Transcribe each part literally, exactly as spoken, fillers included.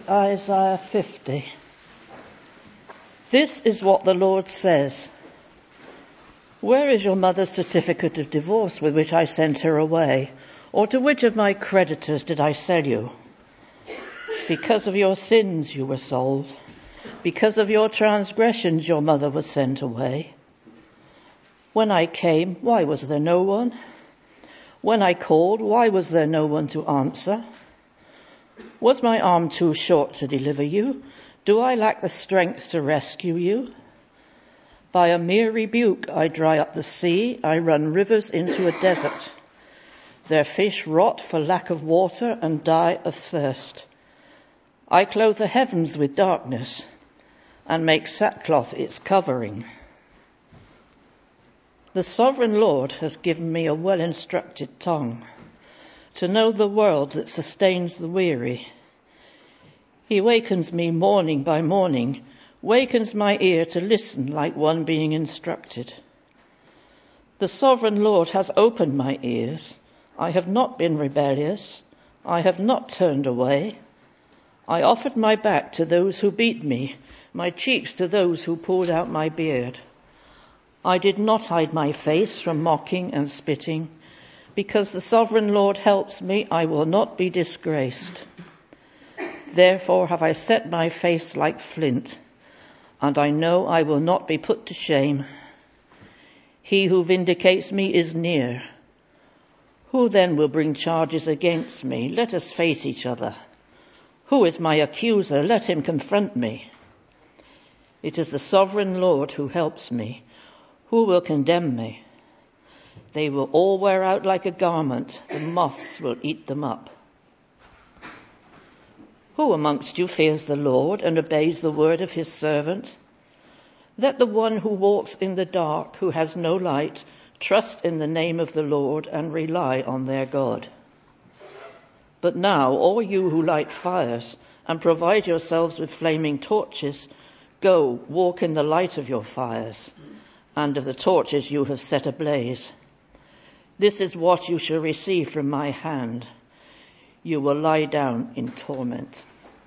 Isaiah fifty. This is what the Lord says. Where is your mother's certificate of divorce with which I sent her away? Or to which of my creditors did I sell you? Because of your sins you were sold. Because of your transgressions your mother was sent away. When I came, why was there no one? When I called, why was there no one to answer? Was my arm too short to deliver you? Do I lack the strength to rescue you? By a mere rebuke I dry up the sea, I run rivers into a desert. Their fish rot for lack of water and die of thirst. I clothe the heavens with darkness and make sackcloth its covering. The sovereign Lord has given me a well-instructed tongue to know the world that sustains the weary. He wakens me morning by morning, wakens my ear to listen like one being instructed. The sovereign Lord has opened my ears. I have not been rebellious. I have not turned away. I offered my back to those who beat me, my cheeks to those who pulled out my beard. I did not hide my face from mocking and spitting. Because the sovereign Lord helps me, I will not be disgraced. Therefore have I set my face like flint, and I know I will not be put to shame. He who vindicates me is near. Who then will bring charges against me? Let us face each other. Who is my accuser? Let him confront me. It is the sovereign Lord who helps me. Who will condemn me? They will all wear out like a garment. The moths will eat them up. Who amongst you fears the Lord and obeys the word of his servant? Let the one who walks in the dark, who has no light, trust in the name of the Lord and rely on their God. But now, all you who light fires and provide yourselves with flaming torches, go, walk in the light of your fires and of the torches you have set ablaze. This is what you shall receive from my hand. You will lie down in torment.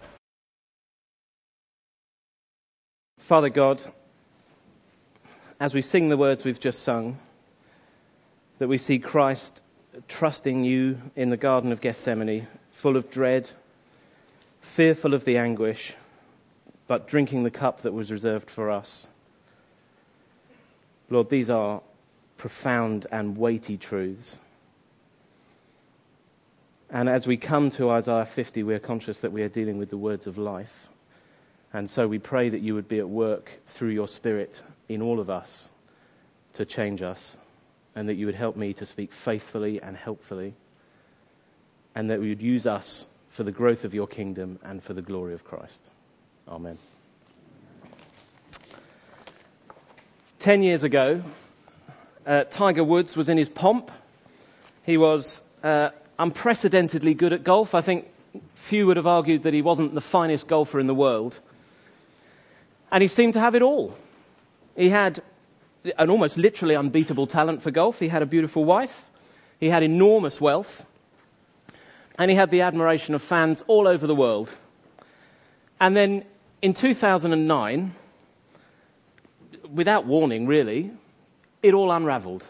Father God, as we sing the words we've just sung, that we see Christ trusting you in the Garden of Gethsemane, full of dread, fearful of the anguish, but drinking the cup that was reserved for us. Lord, these are profound and weighty truths. And as we come to Isaiah fifty, we are conscious that we are dealing with the words of life. And so we pray that you would be at work through your Spirit in all of us to change us, and that you would help me to speak faithfully and helpfully, and that we would use us for the growth of your kingdom and for the glory of Christ. Amen. Ten years ago, uh, Tiger Woods was in his pomp. He was uh, unprecedentedly good at golf. I think few would have argued that he wasn't the finest golfer in the world. And he seemed to have it all. He had an almost literally unbeatable talent for golf. He had a beautiful wife. He had enormous wealth. And he had the admiration of fans all over the world. And then in two thousand nine, without warning really, it all unravelled.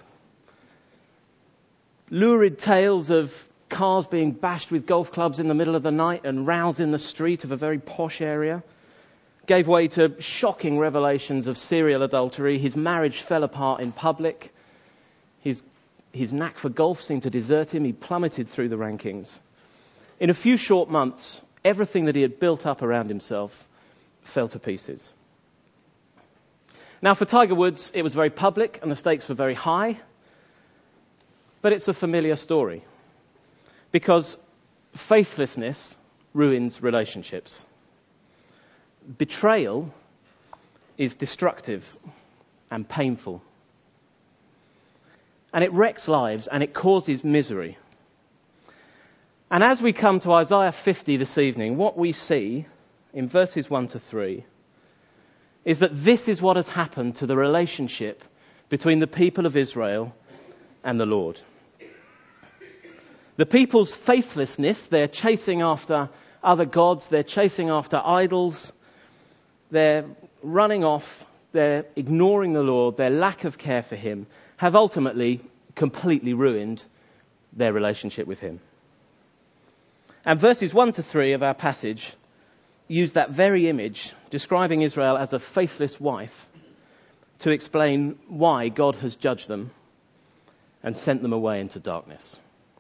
Lurid tales of cars being bashed with golf clubs in the middle of the night and rows in the street of a very posh area gave way to shocking revelations of serial adultery. His marriage fell apart in public. His, his knack for golf seemed to desert him. He plummeted through the rankings. In a few short months, everything that he had built up around himself fell to pieces. Now, for Tiger Woods, it was very public and the stakes were very high. But it's a familiar story. Because faithlessness ruins relationships. Betrayal is destructive and painful. And it wrecks lives and it causes misery. And as we come to Isaiah fifty this evening, what we see in verses one to three is that this is what has happened to the relationship between the people of Israel and the Lord. The people's faithlessness, their chasing after other gods, they're chasing after idols, they're running off, they're ignoring the Lord, their lack of care for him have ultimately completely ruined their relationship with him. And verses one to three of our passage use that very image, describing Israel as a faithless wife, to explain why God has judged them and sent them away into darkness.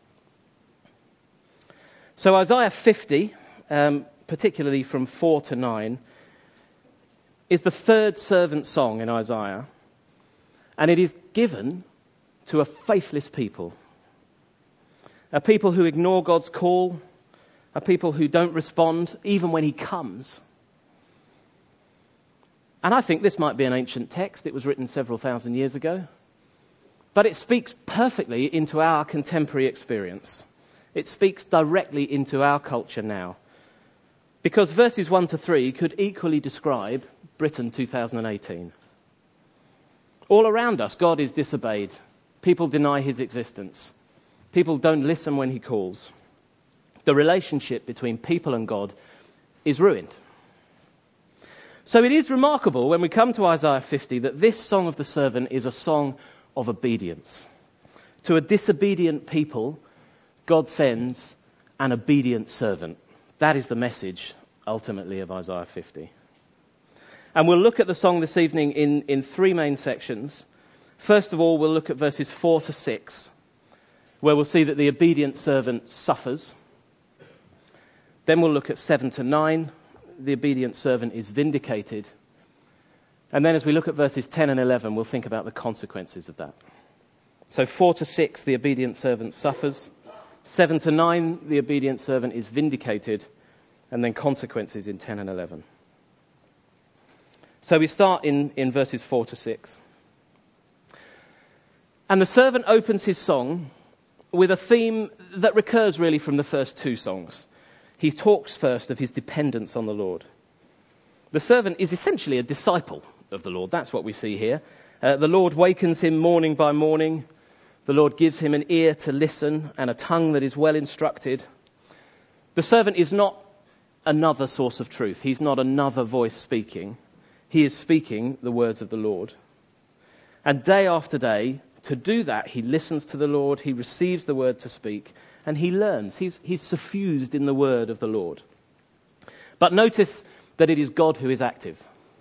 So Isaiah fifty, um, particularly from four to nine, is the third servant song in Isaiah, and it is given to a faithless people, a people who ignore God's call, a people who don't respond even when he comes. And I think this might be an ancient text. It was written several thousand years ago. But it speaks perfectly into our contemporary experience. It speaks directly into our culture now. Because verses one to three could equally describe Britain two thousand eighteen. All around us, God is disobeyed. People deny his existence. People don't listen when he calls. The relationship between people and God is ruined. So it is remarkable when we come to Isaiah fifty that this song of the servant is a song of obedience. To a disobedient people, God sends an obedient servant. That is the message, ultimately, of Isaiah fifty. And we'll look at the song this evening in, in three main sections. First of all, we'll look at verses four to six, where we'll see that the obedient servant suffers. Then we'll look at seven to nine. The obedient servant is vindicated. And then as we look at verses ten and eleven, we'll think about the consequences of that. So four to six, the obedient servant suffers. seven to nine, the obedient servant is vindicated. And then consequences in ten and eleven. So we start in, in verses four to six. And the servant opens his song with a theme that recurs really from the first two songs. He talks first of his dependence on the Lord. The servant is essentially a disciple of the Lord. That's what we see here. Uh, the Lord wakens him morning by morning. The Lord gives him an ear to listen and a tongue that is well instructed. The servant is not another source of truth. He's not another voice speaking. He is speaking the words of the Lord. And day after day, to do that, he listens to the Lord, he receives the word to speak, and he learns. He's, he's suffused in the word of the Lord. But notice that it is God who is active.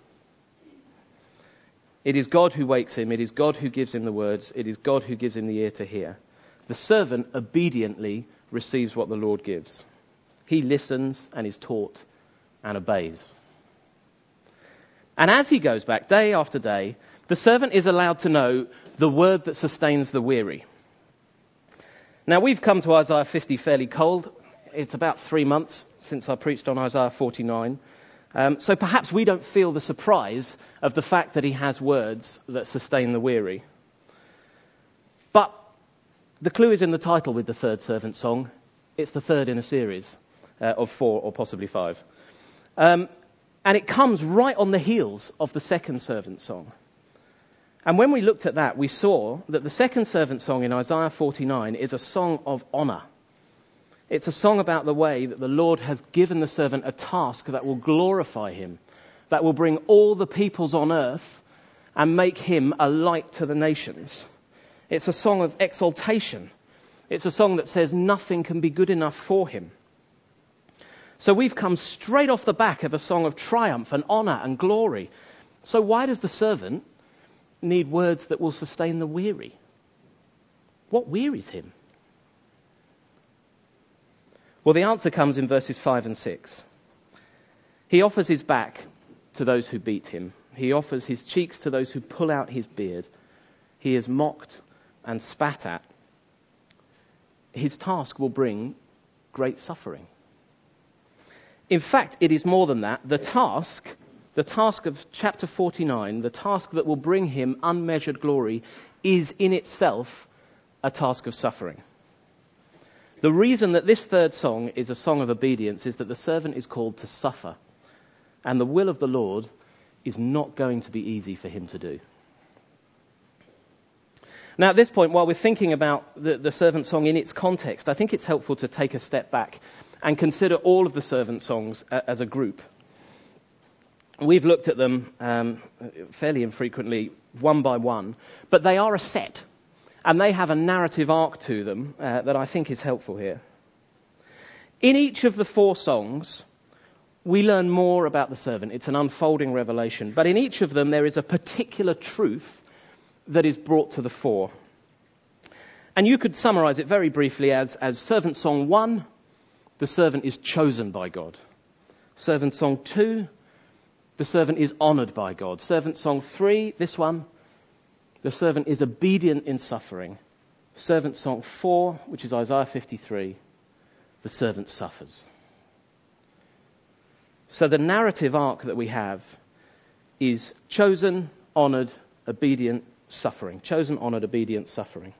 It is God who wakes him. It is God who gives him the words. It is God who gives him the ear to hear. The servant obediently receives what the Lord gives. He listens and is taught and obeys. And as he goes back day after day, the servant is allowed to know the word that sustains the weary. Now, we've come to Isaiah fifty fairly cold. It's about three months since I preached on Isaiah forty-nine. Um, so perhaps we don't feel the surprise of the fact that he has words that sustain the weary. But the clue is in the title with the third servant song. It's the third in a series uh, of four or possibly five. Um, and it comes right on the heels of the second servant song. And when we looked at that, we saw that the second servant song in Isaiah forty-nine is a song of honor. It's a song about the way that the Lord has given the servant a task that will glorify him, that will bring all the peoples on earth and make him a light to the nations. It's a song of exaltation. It's a song that says nothing can be good enough for him. So we've come straight off the back of a song of triumph and honor and glory. So why does the servant need words that will sustain the weary? What wearies him? Well, the answer comes in verses five and six. He offers his back to those who beat him. He offers his cheeks to those who pull out his beard. He is mocked and spat at. His task will bring great suffering. In fact, it is more than that. The task, the task of chapter forty-nine, the task that will bring him unmeasured glory, is in itself a task of suffering. The reason that this third song is a song of obedience is that the servant is called to suffer. And the will of the Lord is not going to be easy for him to do. Now, at this point, while we're thinking about the, the servant song in its context, I think it's helpful to take a step back and consider all of the servant songs as a group. We've looked at them um, fairly infrequently, one by one, but they are a set, and they have a narrative arc to them uh, that I think is helpful here. In each of the four songs, we learn more about the servant. It's an unfolding revelation. But in each of them, there is a particular truth that is brought to the fore. And you could summarize it very briefly as, as servant song one, the servant is chosen by God. Servant song two, the servant is honored by God. Servant song three, this one, the servant is obedient in suffering. Servant song four, which is Isaiah fifty-three, the servant suffers. So the narrative arc that we have is chosen, honored, obedient, suffering. Chosen, honored, obedient, suffering.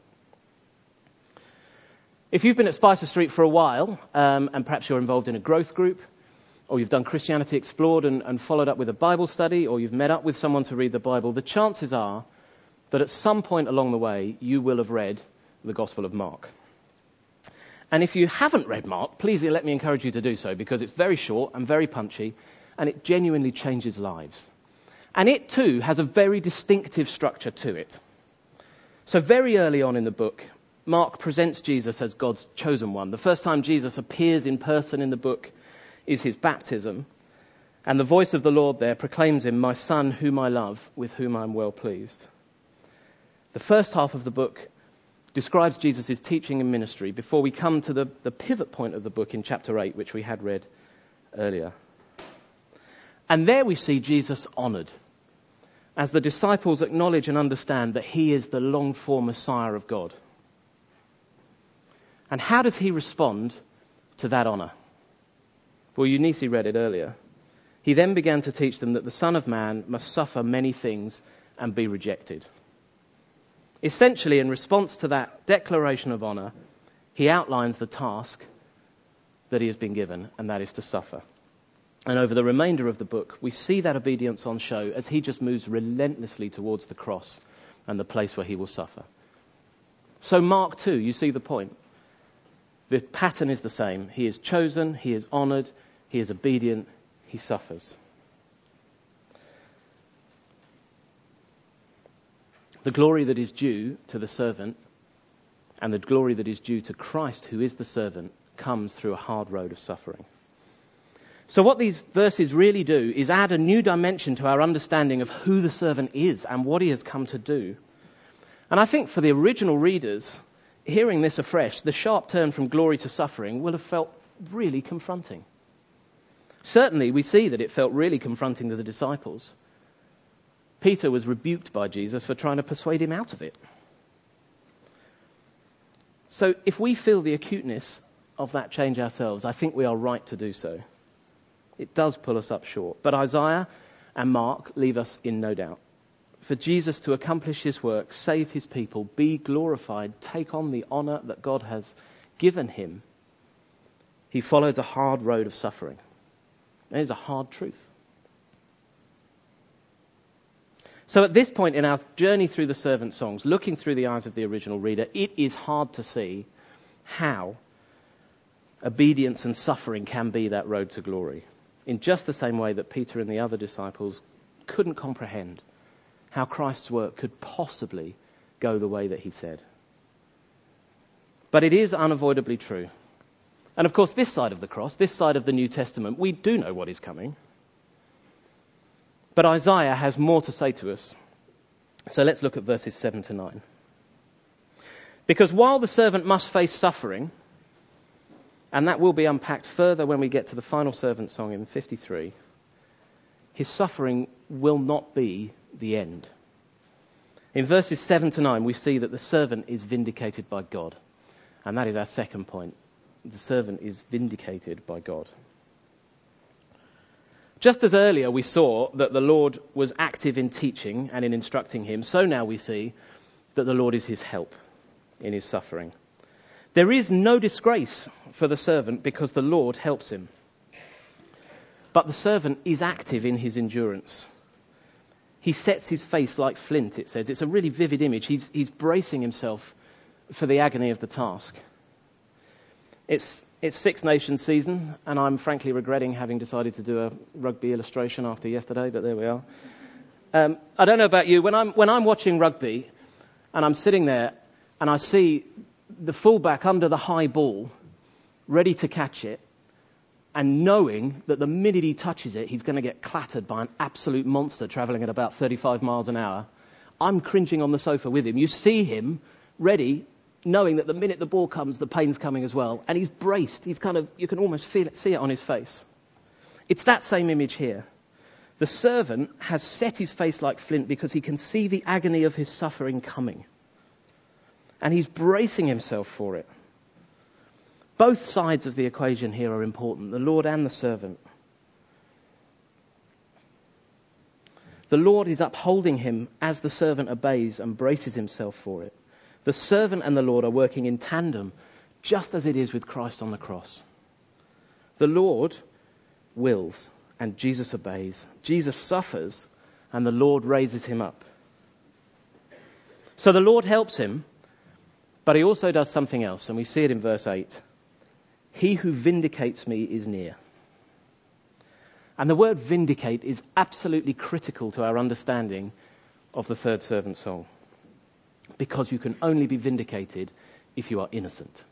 If you've been at Spicer Street for a while, um, and perhaps you're involved in a growth group, or you've done Christianity Explored and, and followed up with a Bible study, or you've met up with someone to read the Bible, the chances are that at some point along the way you will have read the Gospel of Mark. And if you haven't read Mark, please let me encourage you to do so, because it's very short and very punchy, and it genuinely changes lives. And it too has a very distinctive structure to it. So very early on in the book, Mark presents Jesus as God's chosen one. The first time Jesus appears in person in the book is his baptism. And the voice of the Lord there proclaims him, "My son, whom I love, with whom I am well pleased." The first half of the book describes Jesus' teaching and ministry before we come to the, the pivot point of the book in chapter eight, which we had read earlier. And there we see Jesus honoured, as the disciples acknowledge and understand that he is the longed-for Messiah of God. And how does he respond to that honour? Well, Eunice read it earlier. He then began to teach them that the Son of Man must suffer many things and be rejected. Essentially, in response to that declaration of honour, he outlines the task that he has been given, and that is to suffer. And over the remainder of the book, we see that obedience on show as he just moves relentlessly towards the cross and the place where he will suffer. So Mark two, you see the point. The pattern is the same. He is chosen, he is honoured, he is obedient, he suffers. The glory that is due to the servant and the glory that is due to Christ, who is the servant, comes through a hard road of suffering. So what these verses really do is add a new dimension to our understanding of who the servant is and what he has come to do. And I think for the original readers, hearing this afresh, the sharp turn from glory to suffering will have felt really confronting. Certainly, we see that it felt really confronting to the disciples. Peter was rebuked by Jesus for trying to persuade him out of it. So if we feel the acuteness of that change ourselves, I think we are right to do so. It does pull us up short. But Isaiah and Mark leave us in no doubt. For Jesus to accomplish his work, save his people, be glorified, take on the honour that God has given him, he follows a hard road of suffering. It is a hard truth. So at this point in our journey through the servant songs, looking through the eyes of the original reader, it is hard to see how obedience and suffering can be that road to glory. In just the same way that Peter and the other disciples couldn't comprehend how Christ's work could possibly go the way that he said. But it is unavoidably true. And of course, this side of the cross, this side of the New Testament, we do know what is coming. But Isaiah has more to say to us. So let's look at verses seven to nine. Because while the servant must face suffering, and that will be unpacked further when we get to the final servant song in fifty-three, his suffering will not be the end. In verses seven to nine, we see that the servant is vindicated by God. And that is our second point. The servant is vindicated by God. Just as earlier we saw that the Lord was active in teaching and in instructing him, so now we see that the Lord is his help in his suffering. There is no disgrace for the servant because the Lord helps him. But the servant is active in his endurance. He sets his face like flint, it says. It's a really vivid image. He's, he's bracing himself for the agony of the task. It's It's Six Nations season, and I'm frankly regretting having decided to do a rugby illustration after yesterday, but there we are. Um, I don't know about you, when I'm, when I'm watching rugby and I'm sitting there and I see the fullback under the high ball, ready to catch it, and knowing that the minute he touches it, he's going to get clattered by an absolute monster travelling at about thirty-five miles an hour, I'm cringing on the sofa with him. You see him ready, knowing that the minute the ball comes, the pain's coming as well. And he's braced. He's kind of, you can almost feel it, see it on his face. It's that same image here. The servant has set his face like flint because he can see the agony of his suffering coming. And he's bracing himself for it. Both sides of the equation here are important, the Lord and the servant. The Lord is upholding him as the servant obeys and braces himself for it. The servant and the Lord are working in tandem, just as it is with Christ on the cross. The Lord wills and Jesus obeys. Jesus suffers and the Lord raises him up. So the Lord helps him, but he also does something else, and we see it in verse eight. He who vindicates me is near. And the word vindicate is absolutely critical to our understanding of the third servant song. Because you can only be vindicated if you are innocent.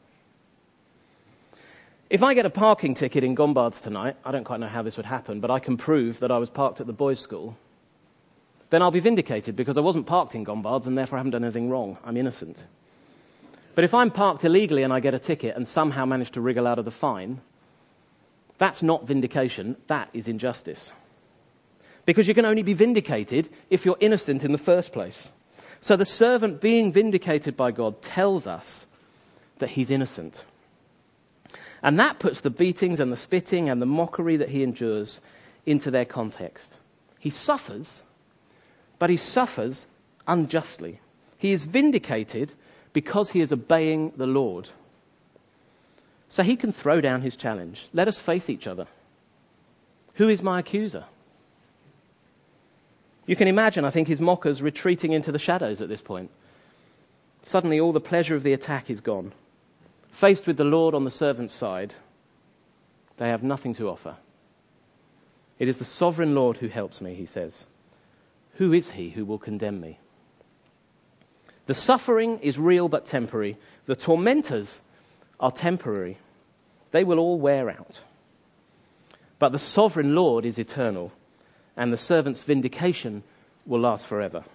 If I get a parking ticket in Gombards tonight, I don't quite know how this would happen, but I can prove that I was parked at the boys' school, then I'll be vindicated because I wasn't parked in Gombards and therefore I haven't done anything wrong. I'm innocent. But if I'm parked illegally and I get a ticket and somehow manage to wriggle out of the fine, that's not vindication, that is injustice. Because you can only be vindicated if you're innocent in the first place. So the servant being vindicated by God tells us that he's innocent. And that puts the beatings and the spitting and the mockery that he endures into their context. He suffers, but he suffers unjustly. He is vindicated because he is obeying the Lord. So he can throw down his challenge. Let us face each other. Who is my accuser? You can imagine, I think, his mockers retreating into the shadows at this point. Suddenly all the pleasure of the attack is gone. Faced with the Lord on the servant's side, they have nothing to offer. It is the sovereign Lord who helps me, he says. Who is he who will condemn me? The suffering is real but temporary. The tormentors are temporary. They will all wear out. But the sovereign Lord is eternal, and the servant's vindication will last forever.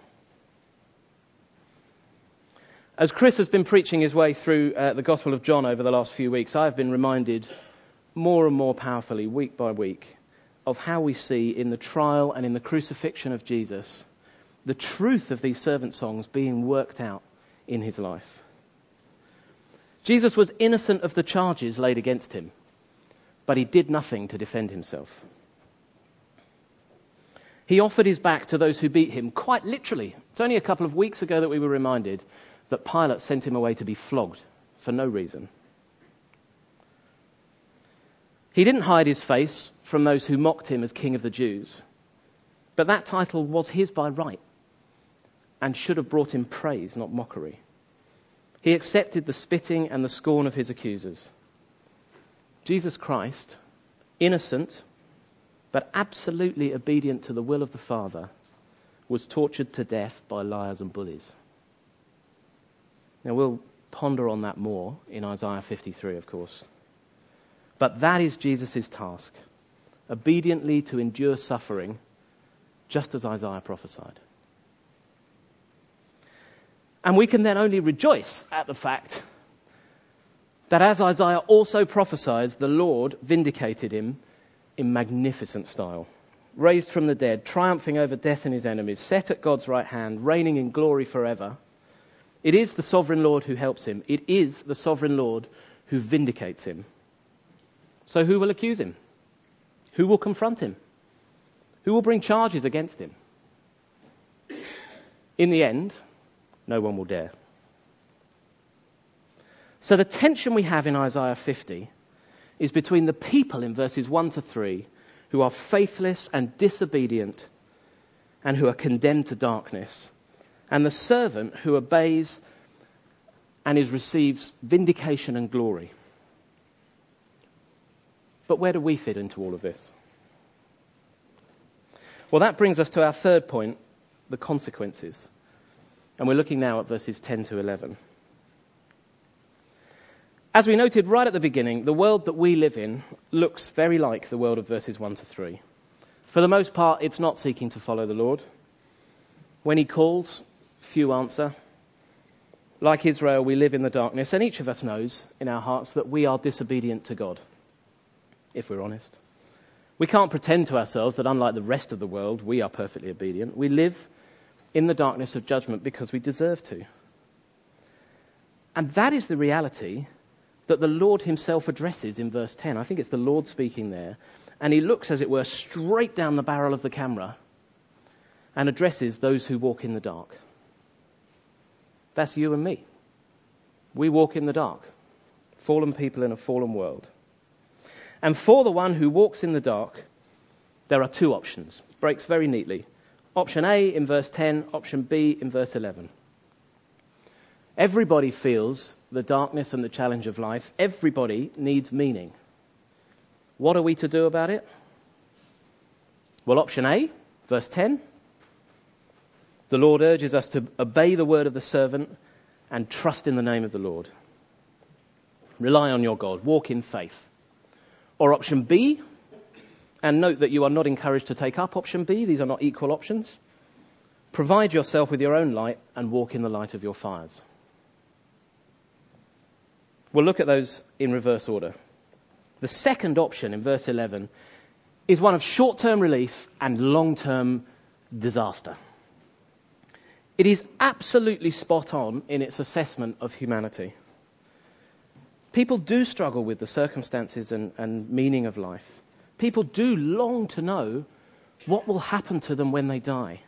As Chris has been preaching his way through uh, the Gospel of John over the last few weeks, I've been reminded more and more powerfully, week by week, of how we see in the trial and in the crucifixion of Jesus, the truth of these servant songs being worked out in his life. Jesus was innocent of the charges laid against him, but he did nothing to defend himself. He offered his back to those who beat him, quite literally. It's only a couple of weeks ago that we were reminded that Pilate sent him away to be flogged for no reason. He didn't hide his face from those who mocked him as King of the Jews, but that title was his by right and should have brought him praise, not mockery. He accepted the spitting and the scorn of his accusers. Jesus Christ, innocent, but absolutely obedient to the will of the Father, was tortured to death by liars and bullies. Now we'll ponder on that more in Isaiah fifty-three, of course. But that is Jesus' task, obediently to endure suffering, just as Isaiah prophesied. And we can then only rejoice at the fact that as Isaiah also prophesies, the Lord vindicated him in magnificent style. Raised from the dead, triumphing over death and his enemies, set at God's right hand, reigning in glory forever. It is the sovereign Lord who helps him. It is the sovereign Lord who vindicates him. So who will accuse him? Who will confront him? Who will bring charges against him? In the end, no one will dare. So the tension we have in Isaiah fifty is between the people in verses one to three who are faithless and disobedient and who are condemned to darkness, and the servant who obeys and is receives vindication and glory. But where do we fit into all of this? Well, that brings us to our third point, the consequences. And we're looking now at verses ten to eleven. As we noted right at the beginning, the world that we live in looks very like the world of verses one to three. For the most part, it's not seeking to follow the Lord. When he calls, few answer. Like Israel, we live in the darkness, and each of us knows in our hearts that we are disobedient to God, if we're honest. We can't pretend to ourselves that unlike the rest of the world, we are perfectly obedient. We live in the darkness of judgment because we deserve to. And that is the reality that the Lord himself addresses in verse ten. I think it's the Lord speaking there. And he looks, as it were, straight down the barrel of the camera and addresses those who walk in the dark. That's you and me. We walk in the dark, fallen people in a fallen world. And for the one who walks in the dark, there are two options. Breaks very neatly. Option A in verse ten, option B in verse eleven. Everybody feels the darkness and the challenge of life. Everybody needs meaning. What are we to do about it? Well, option A, verse ten. The Lord urges us to obey the word of the servant and trust in the name of the Lord. Rely on your God. Walk in faith. Or option B, and note that you are not encouraged to take up option B. These are not equal options. Provide yourself with your own light and walk in the light of your fires. We'll look at those in reverse order. The second option in verse eleven is one of short-term relief and long-term disaster. It is absolutely spot on in its assessment of humanity. People do struggle with the circumstances and, and meaning of life. People do long to know what will happen to them when they die.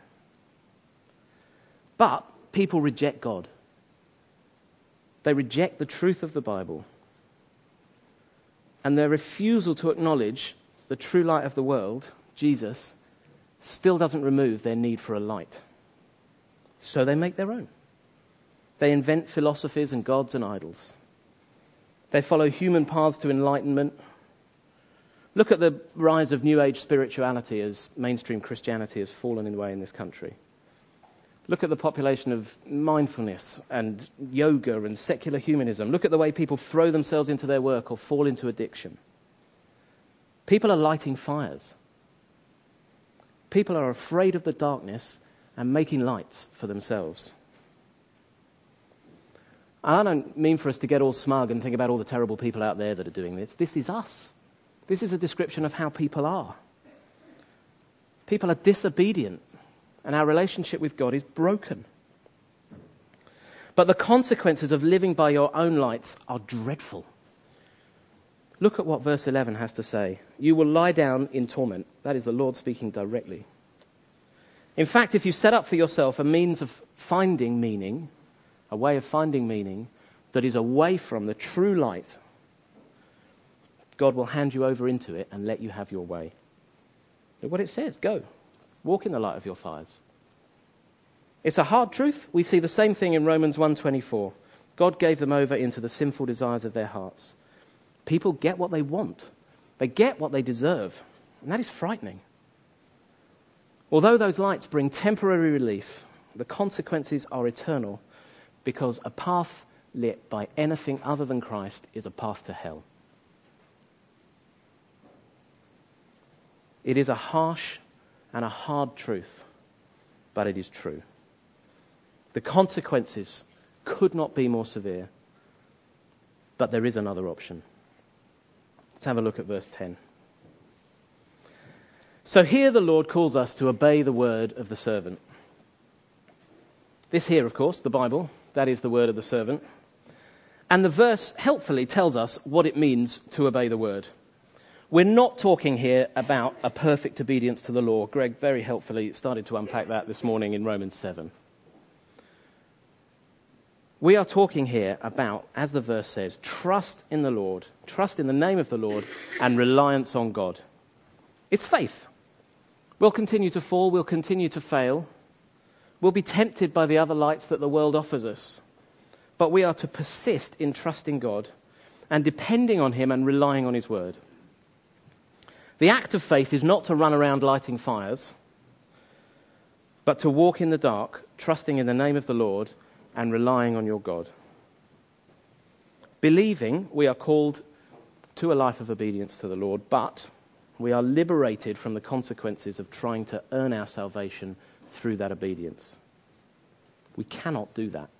But people reject God. They reject the truth of the Bible. And their refusal to acknowledge the true light of the world, Jesus, still doesn't remove their need for a light. So they make their own. They invent philosophies and gods and idols. They follow human paths to enlightenment. Look at the rise of New Age spirituality as mainstream Christianity has fallen away in this country. Look at the population of mindfulness and yoga and secular humanism. Look at the way people throw themselves into their work or fall into addiction. People are lighting fires. People are afraid of the darkness and making lights for themselves. I don't mean for us to get all smug and think about all the terrible people out there that are doing this. This is us. This is a description of how people are. People are disobedient, and our relationship with God is broken. But the consequences of living by your own lights are dreadful. Look at what verse eleven has to say. You will lie down in torment. That is the Lord speaking directly. In fact, if you set up for yourself a means of finding meaning, a way of finding meaning that is away from the true light, God will hand you over into it and let you have your way. Look what it says. Go. Walk in the light of your fires. It's a hard truth. We see the same thing in Romans one twenty-four. God gave them over into the sinful desires of their hearts. People get what they want. They get what they deserve. And that is frightening. Although those lights bring temporary relief, the consequences are eternal, because a path lit by anything other than Christ is a path to hell. It is a harsh and a hard truth, but it is true. The consequences could not be more severe, but there is another option. Let's have a look at verse ten. So here the Lord calls us to obey the word of the servant. This here, of course, the Bible, that is the word of the servant. And the verse helpfully tells us what it means to obey the word. We're not talking here about a perfect obedience to the law. Greg very helpfully started to unpack that this morning in Romans seven. We are talking here about, as the verse says, trust in the Lord, trust in the name of the Lord, and reliance on God. It's faith. We'll continue to fall, we'll continue to fail. We'll be tempted by the other lights that the world offers us. But we are to persist in trusting God and depending on him and relying on his word. The act of faith is not to run around lighting fires, but to walk in the dark, trusting in the name of the Lord and relying on your God. Believing, we are called to a life of obedience to the Lord, but we are liberated from the consequences of trying to earn our salvation through that obedience. We cannot do that.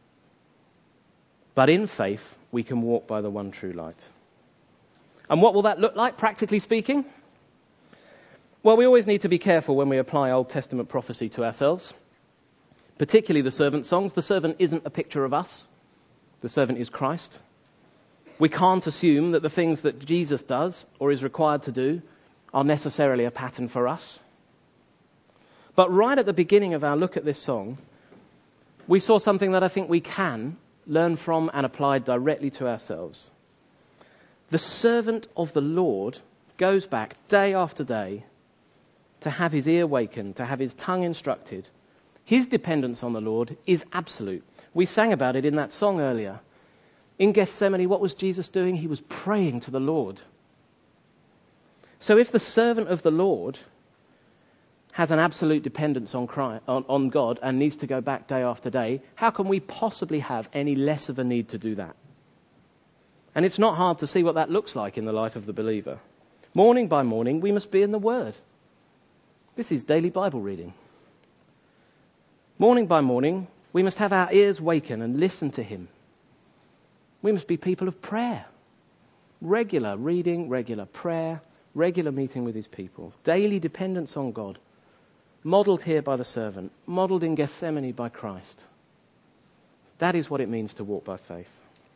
But in faith, we can walk by the one true light. And what will that look like, practically speaking? Well, we always need to be careful when we apply Old Testament prophecy to ourselves, particularly the servant songs. The servant isn't a picture of us. The servant is Christ. We can't assume that the things that Jesus does or is required to do are necessarily a pattern for us. But right at the beginning of our look at this song, we saw something that I think we can learn from and apply directly to ourselves. The servant of the Lord goes back day after day to have his ear wakened, to have his tongue instructed. His dependence on the Lord is absolute. We sang about it in that song earlier. In Gethsemane, what was Jesus doing? He was praying to the Lord. So if the servant of the Lord has an absolute dependence on, Christ, on, on God and needs to go back day after day, how can we possibly have any less of a need to do that? And it's not hard to see what that looks like in the life of the believer. Morning by morning, we must be in the Word. This is daily Bible reading. Morning by morning, we must have our ears waken and listen to him. We must be people of prayer. Regular reading, regular prayer, regular meeting with his people. Daily dependence on God. Modelled here by the servant. Modelled in Gethsemane by Christ. That is what it means to walk by faith.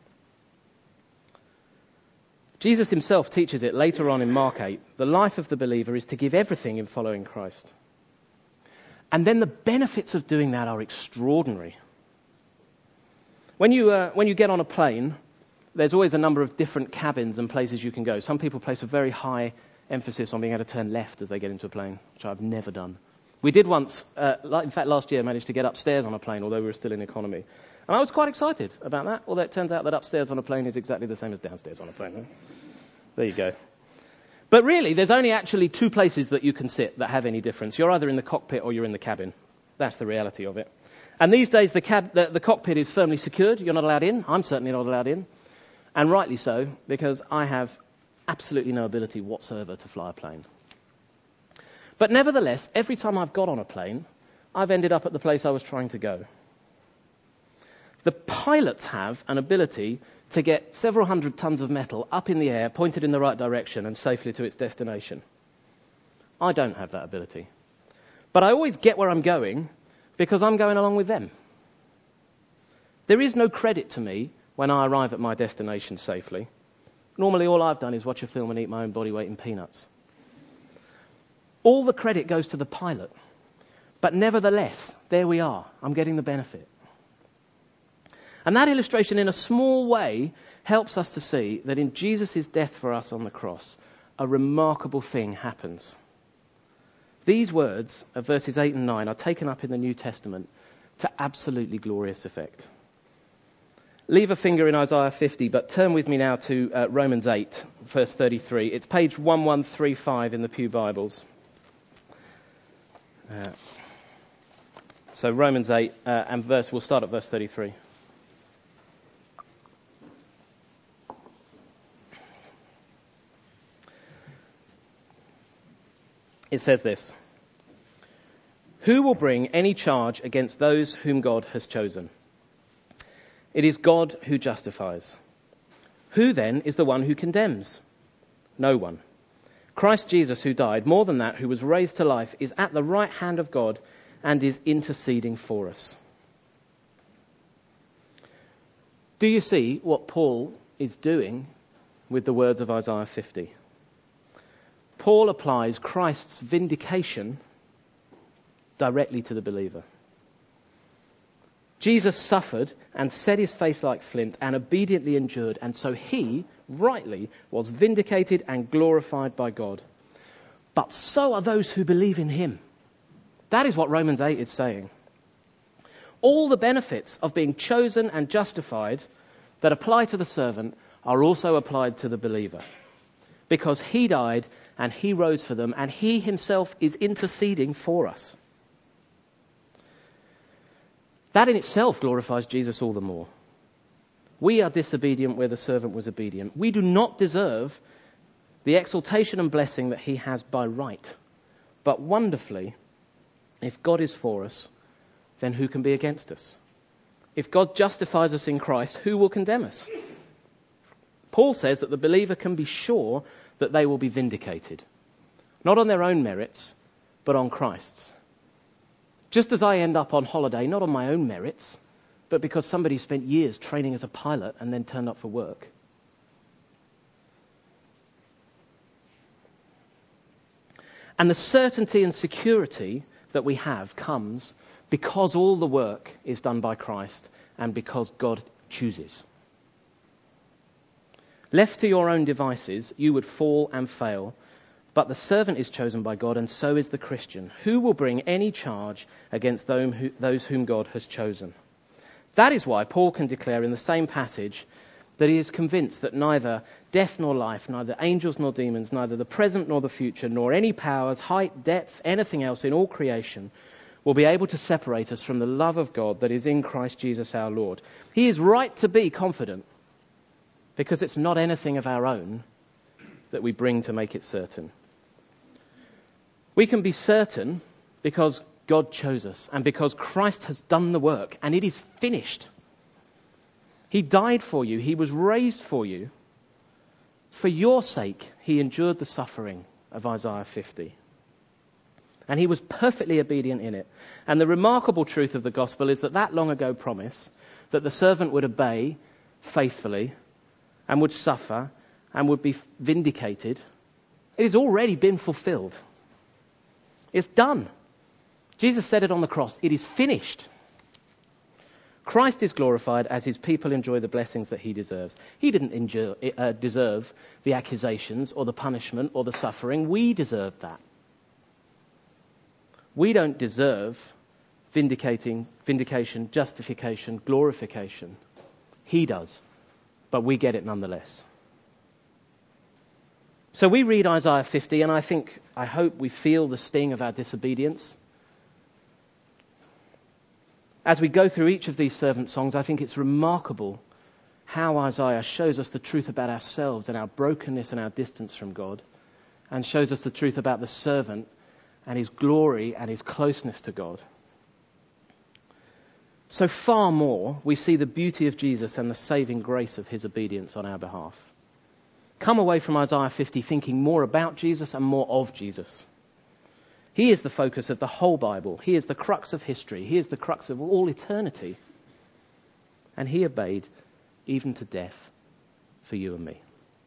Jesus himself teaches it later on in Mark eight. The life of the believer is to give everything in following Christ. And then the benefits of doing that are extraordinary. When you uh, when you get on a plane, there's always a number of different cabins and places you can go. Some people place a very high emphasis on being able to turn left as they get into a plane, which I've never done. We did once, uh, in fact last year, managed to get upstairs on a plane, although we were still in economy. And I was quite excited about that, although it turns out that upstairs on a plane is exactly the same as downstairs on a plane. Right? There you go. But really, there's only actually two places that you can sit that have any difference. You're either in the cockpit or you're in the cabin. That's the reality of it. And these days, the, cab, the, the cockpit is firmly secured. You're not allowed in. I'm certainly not allowed in. And rightly so, because I have absolutely no ability whatsoever to fly a plane. But nevertheless, every time I've got on a plane, I've ended up at the place I was trying to go. The pilots have an ability to get several hundred tons of metal up in the air, pointed in the right direction and safely to its destination. I don't have that ability. But I always get where I'm going because I'm going along with them. There is no credit to me when I arrive at my destination safely. Normally all I've done is watch a film and eat my own body weight in peanuts. All the credit goes to the pilot. But nevertheless, there we are. I'm getting the benefit. And that illustration, in a small way, helps us to see that in Jesus' death for us on the cross, a remarkable thing happens. These words of verses eight and nine are taken up in the New Testament to absolutely glorious effect. Leave a finger in Isaiah fifty, but turn with me now to uh, Romans eight, verse thirty-three. It's page eleven thirty-five in the Pew Bibles. Uh, so Romans eight, uh, and verse, we'll start at verse thirty-three. It says this: Who will bring any charge against those whom God has chosen? It is God who justifies. Who then is the one who condemns? No one. Christ Jesus, who died, more than that, who was raised to life, is at the right hand of God and is interceding for us. Do you see what Paul is doing with the words of Isaiah fifty? Paul applies Christ's vindication directly to the believer. Jesus suffered and set his face like flint and obediently endured, and so he, rightly, was vindicated and glorified by God. But so are those who believe in him. That is what Romans eight is saying. All the benefits of being chosen and justified that apply to the servant are also applied to the believer. because he died and he rose for them, and he himself is interceding for us. That in itself glorifies Jesus all the more. We are disobedient where the servant was obedient. We do not deserve the exaltation and blessing that he has by right. But wonderfully, if God is for us, then who can be against us? If God justifies us in Christ, who will condemn us? Paul says that the believer can be sure that they will be vindicated. Not on their own merits, but on Christ's. Just as I end up on holiday, not on my own merits, but because somebody spent years training as a pilot and then turned up for work. And the certainty and security that we have comes because all the work is done by Christ and because God chooses. Left to your own devices, you would fall and fail, but the servant is chosen by God, and so is the Christian. Who will bring any charge against those whom God has chosen? That is why Paul can declare in the same passage that he is convinced that neither death nor life, neither angels nor demons, neither the present nor the future, nor any powers, height, depth, anything else in all creation will be able to separate us from the love of God that is in Christ Jesus our Lord. He is right to be confident because it's not anything of our own that we bring to make it certain. We can be certain because God chose us and because Christ has done the work and it is finished. He died for you. He was raised for you. For your sake, he endured the suffering of Isaiah fifty. And he was perfectly obedient in it. And the remarkable truth of the gospel is that that long ago promise that the servant would obey faithfully and would suffer and would be vindicated, it has already been fulfilled. It's done. Jesus said it on the cross. It is finished. Christ is glorified as his people enjoy the blessings that he deserves. He didn't endure, uh, deserve the accusations or the punishment or the suffering. We deserve that. We don't deserve vindicating, vindication, justification, glorification. He does, but we get it nonetheless. So we read Isaiah fifty, and I think, I hope we feel the sting of our disobedience. As we go through each of these servant songs, I think it's remarkable how Isaiah shows us the truth about ourselves and our brokenness and our distance from God, and shows us the truth about the servant and his glory and his closeness to God. So far more, we see the beauty of Jesus and the saving grace of his obedience on our behalf. Come away from Isaiah fifty thinking more about Jesus and more of Jesus. He is the focus of the whole Bible. He is the crux of history. He is the crux of all eternity. And he obeyed even to death for you and me.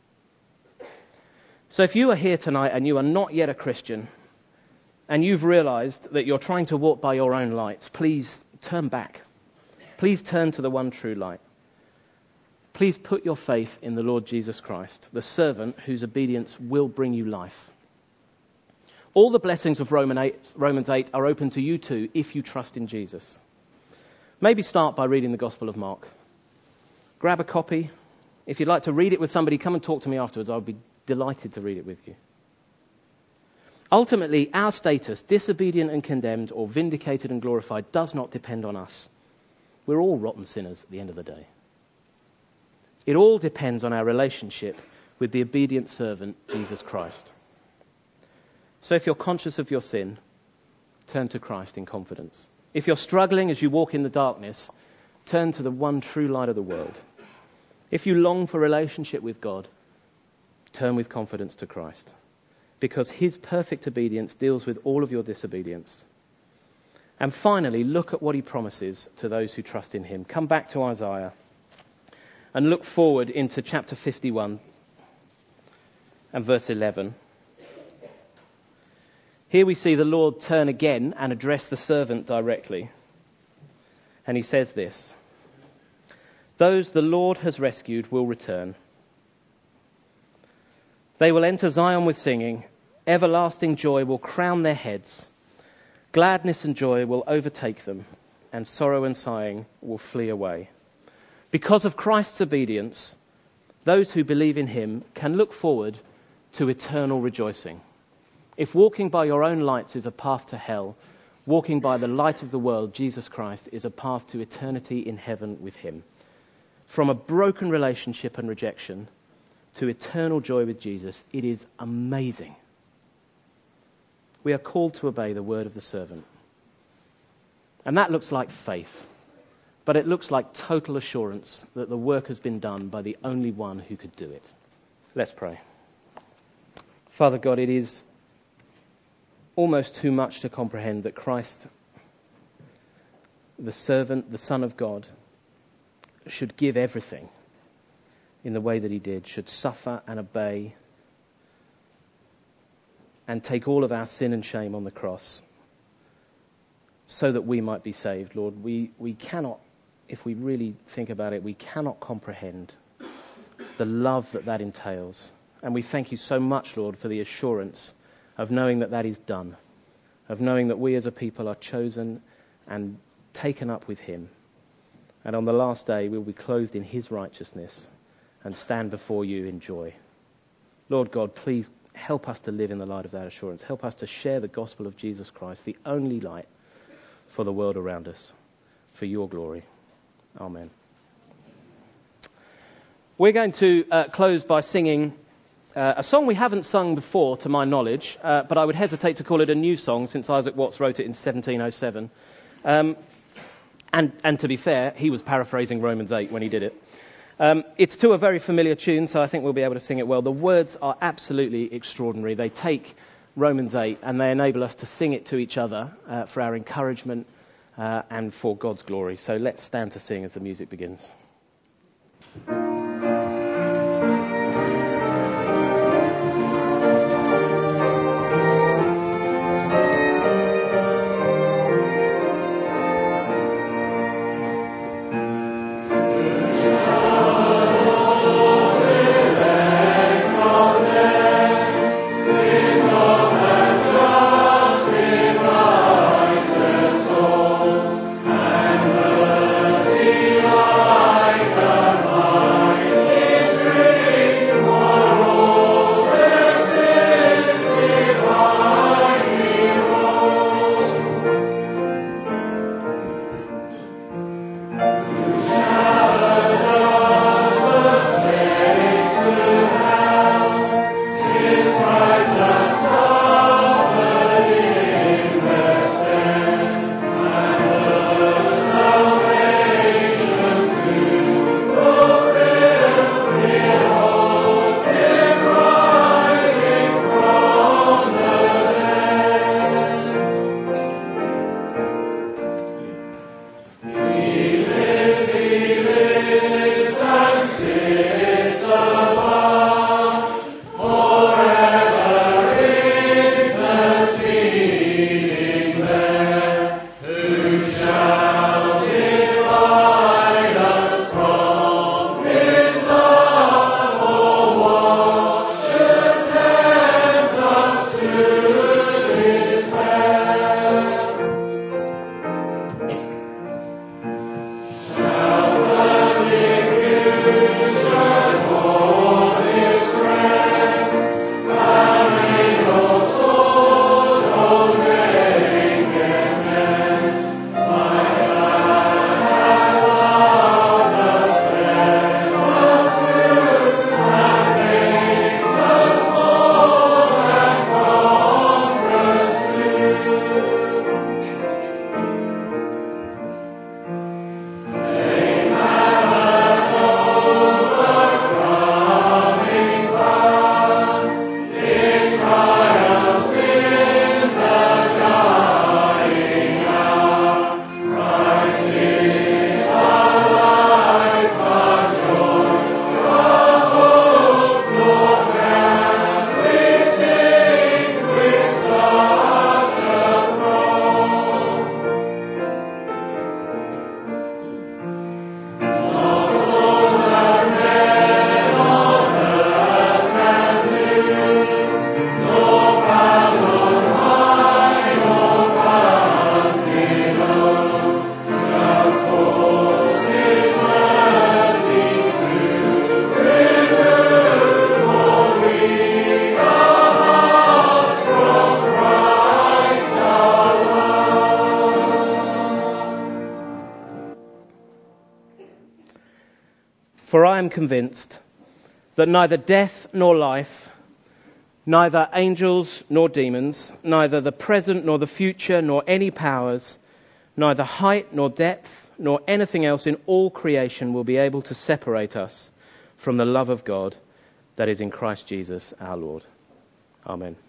So if you are here tonight and you are not yet a Christian, and you've realized that you're trying to walk by your own lights, please turn back. Please turn to the one true light. Please put your faith in the Lord Jesus Christ, the servant whose obedience will bring you life. All the blessings of Romans eight are open to you too if you trust in Jesus. Maybe start by reading the Gospel of Mark. Grab a copy. If you'd like to read it with somebody, come and talk to me afterwards. I'll be delighted to read it with you. Ultimately, our status, disobedient and condemned or vindicated and glorified, does not depend on us. We're all rotten sinners at the end of the day. It all depends on our relationship with the obedient servant, Jesus Christ. So if you're conscious of your sin, turn to Christ in confidence. If you're struggling as you walk in the darkness, turn to the one true light of the world. If you long for relationship with God, turn with confidence to Christ. Because his perfect obedience deals with all of your disobedience. And finally, look at what he promises to those who trust in him. Come back to Isaiah and look forward into chapter fifty-one and verse eleven. Here we see the Lord turn again and address the servant directly. And he says this: those the Lord has rescued will return. They will enter Zion with singing. Everlasting joy will crown their heads. Gladness and joy will overtake them, and sorrow and sighing will flee away. Because of Christ's obedience, those who believe in him can look forward to eternal rejoicing. If walking by your own lights is a path to hell, walking by the light of the world, Jesus Christ, is a path to eternity in heaven with him. From a broken relationship and rejection to eternal joy with Jesus, it is amazing. We are called to obey the word of the servant. And that looks like faith, but it looks like total assurance that the work has been done by the only one who could do it. Let's pray. Father God, it is almost too much to comprehend that Christ, the servant, the Son of God, should give everything in the way that he did, should suffer and obey and take all of our sin and shame on the cross so that we might be saved. Lord, we, we cannot, if we really think about it, we cannot comprehend the love that that entails. And we thank you so much, Lord, for the assurance of knowing that that is done, of knowing that we as a people are chosen and taken up with him. And on the last day, we'll be clothed in his righteousness and stand before you in joy. Lord God, please help us to live in the light of that assurance. Help us to share the gospel of Jesus Christ, the only light for the world around us, for your glory. Amen. We're going to uh, close by singing uh, a song we haven't sung before, to my knowledge, uh, but I would hesitate to call it a new song since Isaac Watts wrote it in seventeen oh seven. Um, and, and to be fair, he was paraphrasing Romans eight when he did it. Um, it's to a very familiar tune, so I think we'll be able to sing it well. The words are absolutely extraordinary. They take Romans eight and they enable us to sing it to each other uh, for our encouragement uh, and for God's glory. So let's stand to sing as the music begins. See For I am convinced that neither death nor life, neither angels nor demons, neither the present nor the future, nor any powers, neither height nor depth, nor anything else in all creation will be able to separate us from the love of God that is in Christ Jesus our Lord. Amen.